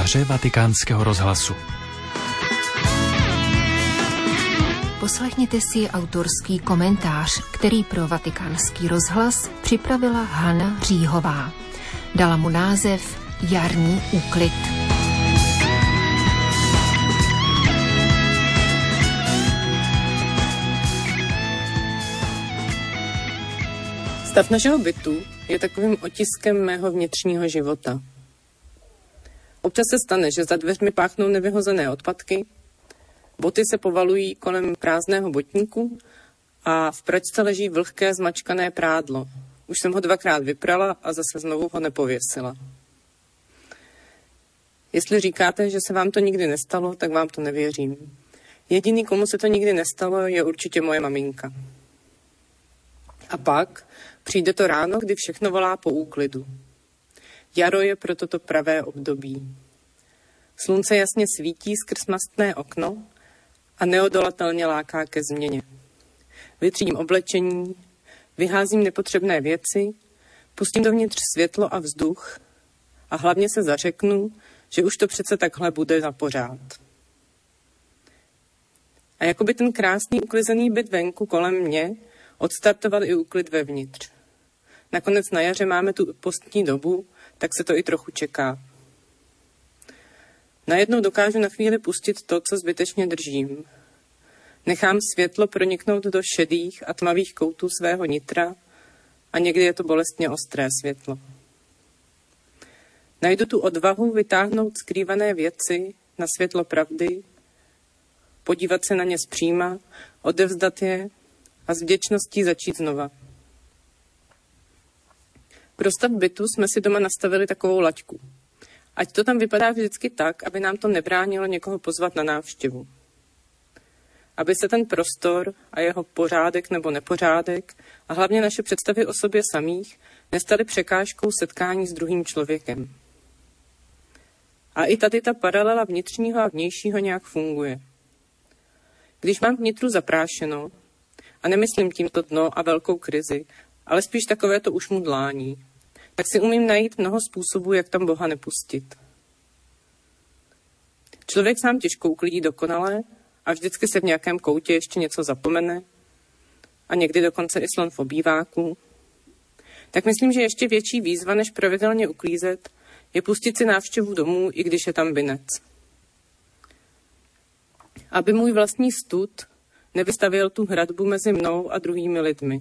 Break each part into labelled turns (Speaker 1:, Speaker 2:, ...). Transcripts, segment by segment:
Speaker 1: komentáře Vatikánského rozhlasu.
Speaker 2: Poslechněte si autorský komentář, který pro Vatikánský rozhlas připravila Hana Říhová. Dala mu název Jarní úklid.
Speaker 3: Stav našeho bytu je takovým otiskem mého vnitřního života. Občas se stane, že za dveřmi páchnou nevyhozené odpadky, boty se povalují kolem prázdného botníku a v pračce leží vlhké zmačkané prádlo. Už jsem ho 2krát vyprala a zase znovu ho nepověsila. Jestli říkáte, že se vám to nikdy nestalo, tak vám to nevěřím. Jediný, komu se to nikdy nestalo, je určitě moje maminka. A pak přijde to ráno, kdy všechno volá po úklidu. Jaro je proto to pravé období. Slunce jasně svítí skrz mastné okno a neodolatelně láká ke změně. Vytřídím oblečení, vyházím nepotřebné věci, pustím dovnitř světlo a vzduch a hlavně se zařeknu, že už to přece takhle bude na pořád. A jako by ten krásný uklizený byt venku kolem mě odstartoval i úklid vevnitř. Nakonec na jaře máme tu postní dobu, tak se to i trochu čeká. Najednou dokážu na chvíli pustit to, co zbytečně držím. Nechám světlo proniknout do šedých a tmavých koutů svého nitra a někdy je to bolestně ostré světlo. Najdu tu odvahu vytáhnout skrývané věci na světlo pravdy, podívat se na ně zpříma, odevzdat je a s vděčností začít znova. Pro stav bytu jsme si doma nastavili takovou laťku. Ať to tam vypadá vždycky tak, aby nám to nebránilo někoho pozvat na návštěvu. Aby se ten prostor a jeho pořádek nebo nepořádek a hlavně naše představy o sobě samých nestaly překážkou setkání s druhým člověkem. A i tady ta paralela vnitřního a vnějšího nějak funguje. Když mám vnitru zaprášeno, a nemyslím tímto dno a velkou krizi, ale spíš takovéto ušmudlání, tak si umím najít mnoho způsobů, jak tam Boha nepustit. Člověk sám těžko uklidí dokonale a vždycky se v nějakém koutě ještě něco zapomene a někdy dokonce i slon v obýváku. Tak myslím, že ještě větší výzva, než pravidelně uklízet, je pustit si návštěvu domů, i když je tam binec. Aby můj vlastní stud nevystavěl tu hradbu mezi mnou a druhými lidmi.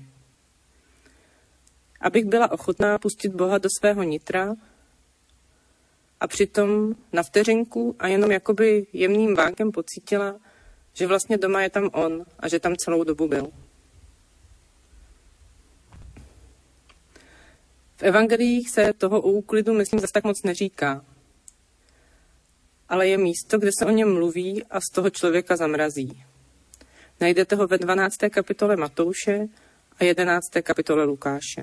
Speaker 3: Abych byla ochotná pustit Boha do svého nitra a přitom na vteřinku a jenom jakoby jemným vánkem pocítila, že vlastně doma je tam on a že tam celou dobu byl. V evangeliích se toho o úklidu, myslím, zase tak moc neříká. Ale je místo, kde se o něm mluví a z toho člověka zamrazí. Najdete ho ve 12. kapitole Matouše a 11. kapitole Lukáše.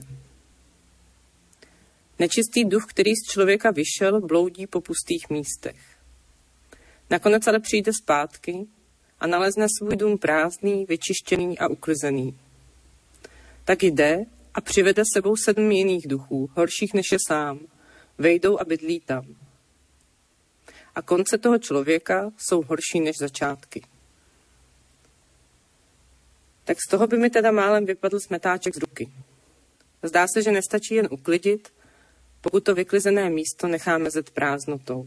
Speaker 3: Nečistý duch, který z člověka vyšel, bloudí po pustých místech. Nakonec ale přijde zpátky a nalezne svůj dům prázdný, vyčištěný a uklizený. Tak jde a přivede sebou 7 jiných duchů, horších než je sám. Vejdou a bydlí tam. A konce toho člověka jsou horší než začátky. Tak z toho by mi teda málem vypadl smetáček z ruky. Zdá se, že nestačí jen uklidit, pokud to vyklizené místo nechá mezet prázdnotou.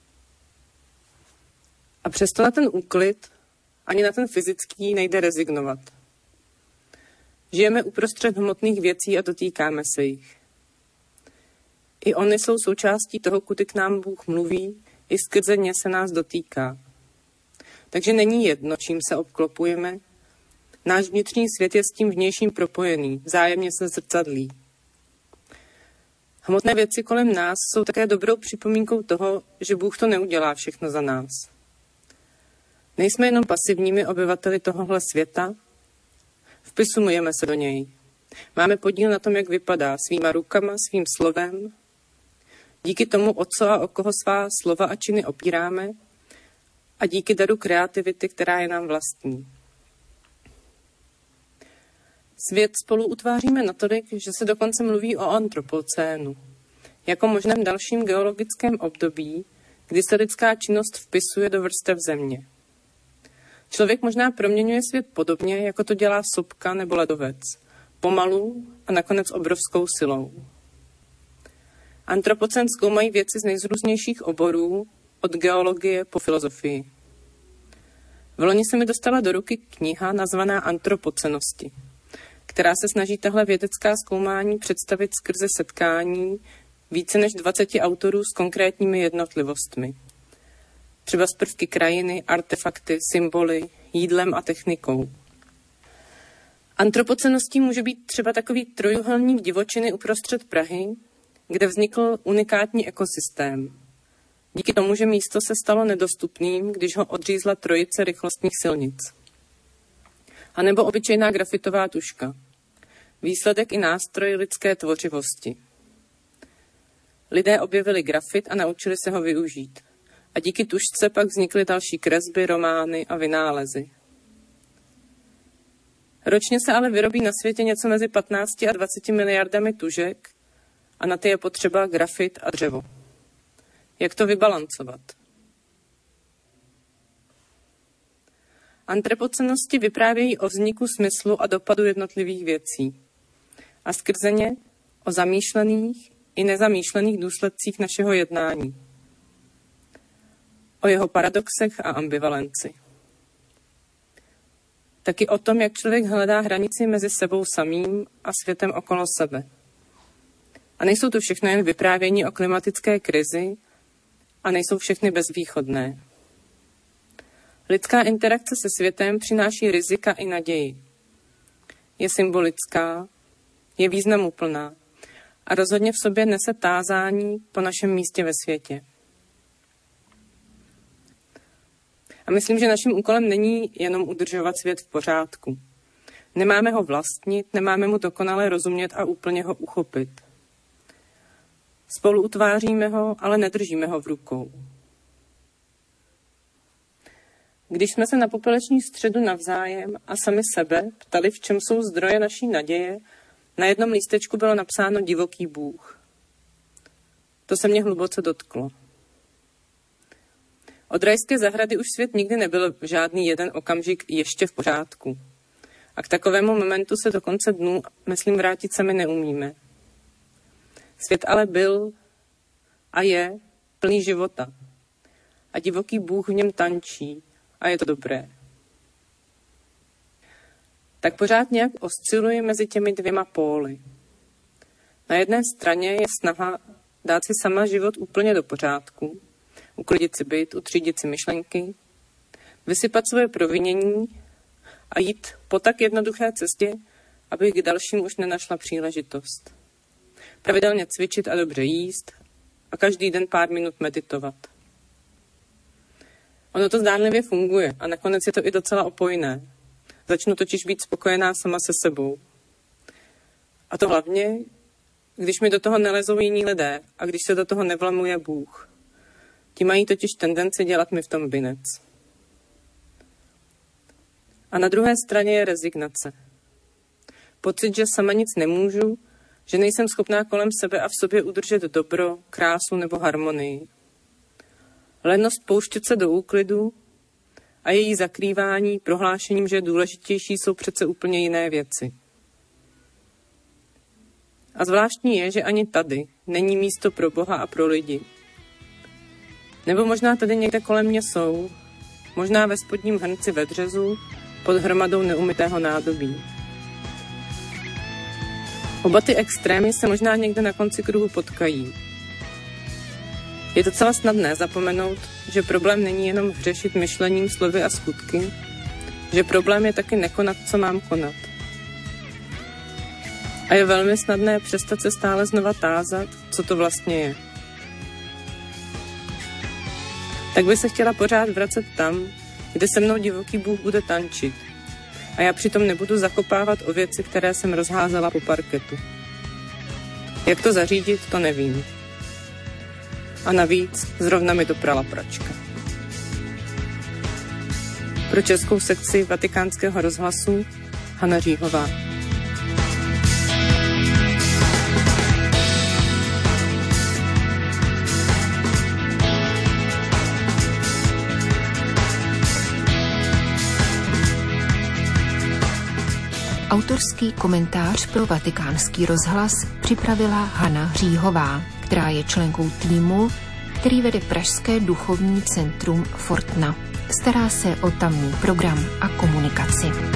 Speaker 3: A přesto na ten úklid, ani na ten fyzický, nejde rezignovat. Žijeme uprostřed hmotných věcí a dotýkáme se jich. I oni jsou součástí toho, kudy k nám Bůh mluví, i skrze ně se nás dotýká. Takže není jedno, čím se obklopujeme. Náš vnitřní svět je s tím vnějším propojený, vzájemně se zrcadlí. Hmotné věci kolem nás jsou také dobrou připomínkou toho, že Bůh to neudělá všechno za nás. Nejsme jenom pasivními obyvateli tohohle světa, vpisujeme se do něj. Máme podíl na tom, jak vypadá, svýma rukama, svým slovem. Díky tomu, o co a o koho svá slova a činy opíráme a díky daru kreativity, která je nám vlastní. Svět spolu utváříme natolik, že se dokonce mluví o antropocénu, jako možném dalším geologickém období, kdy se lidská činnost vpisuje do vrstev země. Člověk možná proměňuje svět podobně, jako to dělá sopka nebo ledovec. Pomalu a nakonec obrovskou silou. Antropocen zkoumají věci z nejrůznějších oborů, od geologie po filozofii. Vloni se mi dostala do ruky kniha nazvaná Antropocenosti, která se snaží tahle vědecká zkoumání představit skrze setkání více než 20 autorů s konkrétními jednotlivostmi. Třeba z prvky krajiny, artefakty, symboly, jídlem a technikou. Antropoceností může být třeba takový trojuhelník divočiny uprostřed Prahy, kde vznikl unikátní ekosystém. Díky tomu, že místo se stalo nedostupným, když ho odřízla trojice rychlostních silnic. A nebo obyčejná grafitová tužka. Výsledek i nástroj lidské tvořivosti. Lidé objevili grafit a naučili se ho využít. A díky tužce pak vznikly další kresby, romány a vynálezy. Ročně se ale vyrobí na světě něco mezi 15 a 20 miliardami tužek a na ty je potřeba grafit a dřevo. Jak to vybalancovat? Antropocennosti vyprávějí o vzniku smyslu a dopadu jednotlivých věcí a skrze ně o zamýšlených i nezamýšlených důsledcích našeho jednání. O jeho paradoxech a ambivalenci. Taky o tom, jak člověk hledá hranici mezi sebou samým a světem okolo sebe. A nejsou to všechno jen vyprávění o klimatické krizi a nejsou všechny bezvýchodné. Lidská interakce se světem přináší rizika i naději. Je symbolická, je významuplná a rozhodně v sobě nese tázání po našem místě ve světě. A myslím, že naším úkolem není jenom udržovat svět v pořádku. Nemáme ho vlastnit, nemáme mu dokonale rozumět a úplně ho uchopit. Spolu utváříme ho, ale nedržíme ho v rukou. Když jsme se na popeleční středu navzájem a sami sebe ptali, v čem jsou zdroje naší naděje, na jednom lístečku bylo napsáno divoký Bůh. To se mě hluboce dotklo. Od rajské zahrady už svět nikdy nebyl v žádný jeden okamžik ještě v pořádku. A k takovému momentu se do konce dnů, myslím, vrátit sami neumíme. Svět ale byl a je plný života. A divoký Bůh v něm tančí a je to dobré. Tak pořád nějak osciluje mezi těmi dvěma póly. Na jedné straně je snaha dát si sama život úplně do pořádku, uklidit si byt, utřídit si myšlenky, vysypat svoje provinění a jít po tak jednoduché cestě, abych k dalším už nenašla příležitost. Pravidelně cvičit a dobře jíst a každý den pár minut meditovat. Ono to zdánlivě funguje a nakonec je to i docela opojné. Začnu totiž být spokojená sama se sebou. A to hlavně, když mi do toho nelezou jiní lidé a když se do toho nevlamuje Bůh. Ti mají totiž tendenci dělat mi v tom binec. A na druhé straně je rezignace. Pocit, že sama nic nemůžu, že nejsem schopná kolem sebe a v sobě udržet dobro, krásu nebo harmonii. Lenost pouštět se do úklidu a její zakrývání prohlášením, že důležitější jsou přece úplně jiné věci. A zvláštní je, že ani tady není místo pro Boha a pro lidi. Nebo možná tady někde kolem mě jsou, možná ve spodním hrnci ve dřezu, pod hromadou neumytého nádobí. Oba ty extrémy se možná někde na konci kruhu potkají. Je docela snadné zapomenout, že problém není jenom hřešit myšlením, slovy a skutky, že problém je taky nekonat, co mám konat. A je velmi snadné přestat se stále znova tázat, co to vlastně je. Tak by se chtěla pořád vracet tam, kde se mnou divoký Bůh bude tančit. A já přitom nebudu zakopávat o věci, které jsem rozházela po parketu. Jak to zařídit, to nevím. A navíc zrovna mi doprala pračka. Pro českou sekci Vatikánského rozhlasu Hana Říhová.
Speaker 2: Autorský komentář pro Vatikánský rozhlas připravila Hana Říhová, která je členkou týmu, který vede Pražské duchovní centrum Fortna. Stará se o tamní program a komunikaci.